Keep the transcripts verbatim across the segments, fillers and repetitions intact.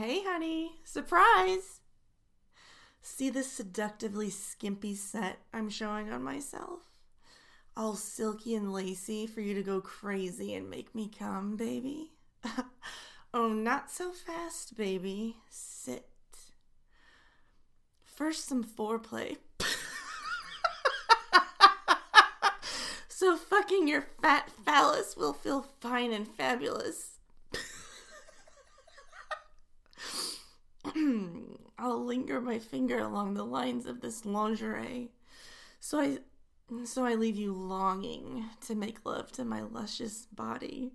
Hey, honey. Surprise! See this seductively skimpy set I'm showing on myself? All silky and lacy for you to go crazy and make me come, baby? Oh, not so fast, baby. Sit. First, some foreplay. So fucking your fat phallus will feel fine and fabulous. I'll linger my finger along the lines of this lingerie, so I, so I leave you longing to make love to my luscious body.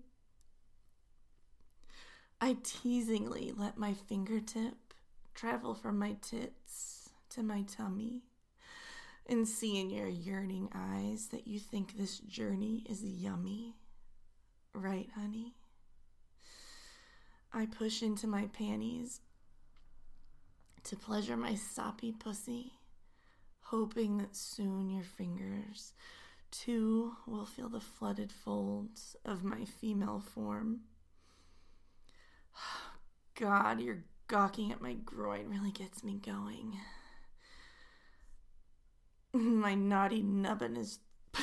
I teasingly let my fingertip travel from my tits to my tummy, and see in your yearning eyes that you think this journey is yummy. Right, honey? I push into my panties to pleasure my soppy pussy, hoping that soon your fingers, too, will feel the flooded folds of my female form. God, your gawking at my groin really gets me going. My naughty nubbin is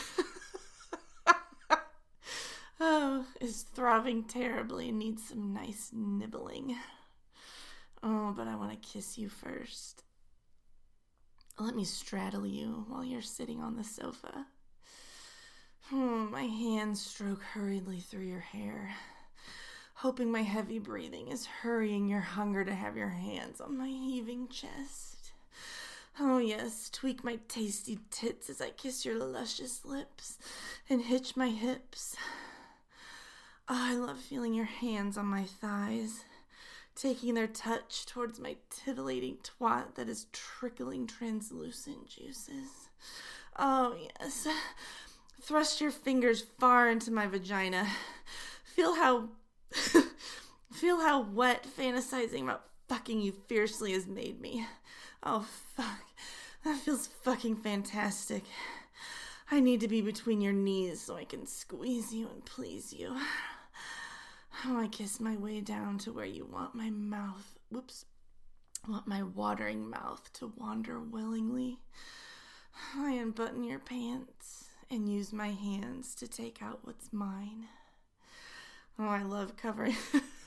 oh, is throbbing terribly and needs some nice nibbling. Oh, but I want to kiss you first. Let me straddle you while you're sitting on the sofa. Hmm, my hands stroke hurriedly through your hair, hoping my heavy breathing is hurrying your hunger to have your hands on my heaving chest. Oh yes, tweak my tasty tits as I kiss your luscious lips and hitch my hips. Oh, I love feeling your hands on my thighs, taking their touch towards my titillating twat that is trickling translucent juices. Oh yes, thrust your fingers far into my vagina. Feel how, feel how wet fantasizing about fucking you fiercely has made me. Oh, fuck. That feels fucking fantastic. I need to be between your knees so I can squeeze you and please you. Oh, I kiss my way down to where you want my mouth. Whoops. Want my watering mouth to wander willingly. I unbutton your pants and use my hands to take out what's mine. Oh, I love covering...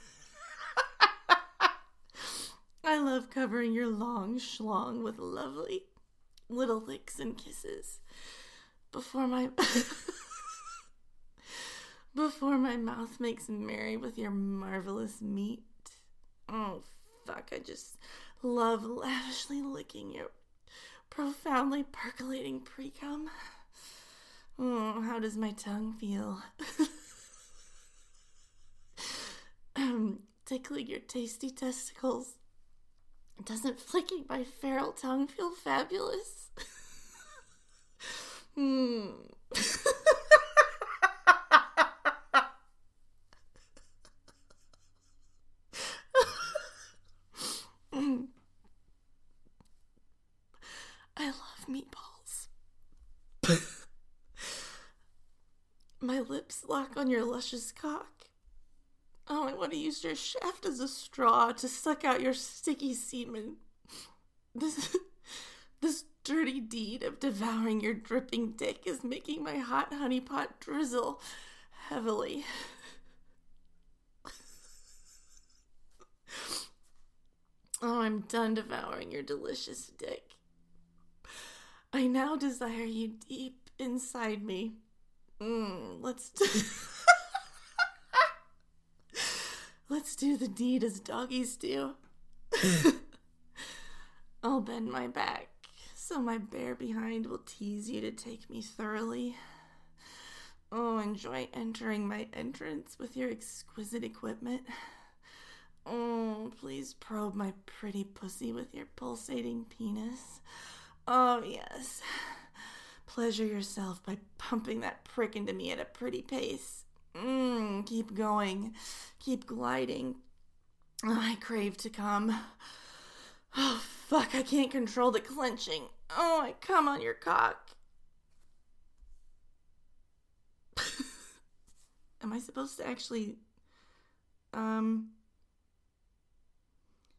I love covering your long schlong with lovely little licks and kisses before my before my mouth makes merry with your marvelous meat. Oh, fuck, I just love lavishly licking your profoundly percolating pre-cum. Oh, how does my tongue feel? Tickling your tasty testicles. Doesn't flicking my feral tongue feel fabulous? Hmm. I love meatballs. My lips lock on your luscious cock. Oh, I want to use your shaft as a straw to suck out your sticky semen. This, this dirty deed of devouring your dripping dick is making my hot honey pot drizzle heavily. Oh, I'm done devouring your delicious dick. I now desire you deep inside me. Mm, let's do... Let's do the deed as doggies do. I'll bend my back so my bare behind will tease you to take me thoroughly. Oh, enjoy entering my entrance with your exquisite equipment. Oh, please probe my pretty pussy with your pulsating penis. Oh, yes. Pleasure yourself by pumping that prick into me at a pretty pace. Mmm, keep going. Keep gliding. Oh, I crave to come. Oh, fuck, I can't control the clenching. Oh, I come on your cock. Am I supposed to actually, um,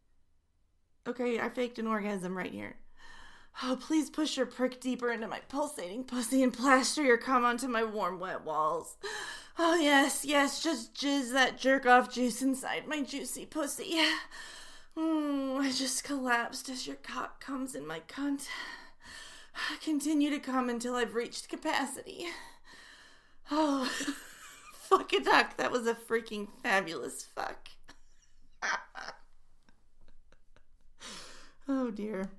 Okay, I faked an orgasm right here. Oh, please push your prick deeper into my pulsating pussy and plaster your cum onto my warm, wet walls. Oh, yes, yes, just jizz that jerk-off juice inside my juicy pussy. Mm, I just collapsed as your cock comes in my cunt. Continue to come until I've reached capacity. Oh, fuck a duck. That was a freaking fabulous fuck. Oh, dear.